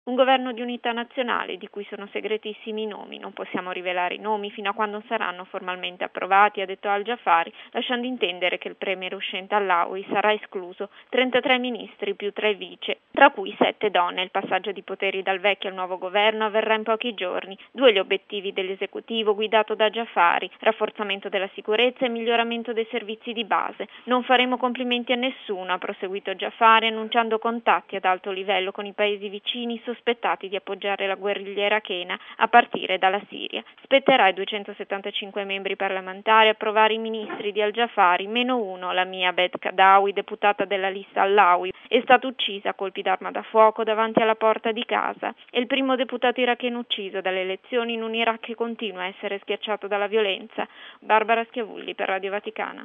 Un governo di unità nazionale di cui sono segretissimi i nomi. Non possiamo rivelare i nomi fino a quando saranno formalmente approvati, ha detto Al-Jafari, lasciando intendere che il premier uscente Allawi sarà escluso. 33 ministri più 3 vice, tra cui 7 donne. Il passaggio di poteri dal vecchio al nuovo governo avverrà in pochi giorni. 2 gli obiettivi dell'esecutivo guidato da Jafari: rafforzamento della sicurezza e miglioramento dei servizi di base. Non faremo complimenti a nessuno, ha proseguito Jafari, annunciando contatti ad alto livello con i paesi vicini sospettati di appoggiare la guerriglia irachena a partire dalla Siria. Spetterà ai 275 membri parlamentari approvare i ministri di Al-Jafari, -1, Lamia Abed Kadawi, deputata della lista Allawi, è stata uccisa a colpi d'arma da fuoco davanti alla porta di casa. È il primo deputato iracheno ucciso dalle elezioni in un Iraq che continua a essere schiacciato dalla violenza. Barbara Schiavulli per Radio Vaticana.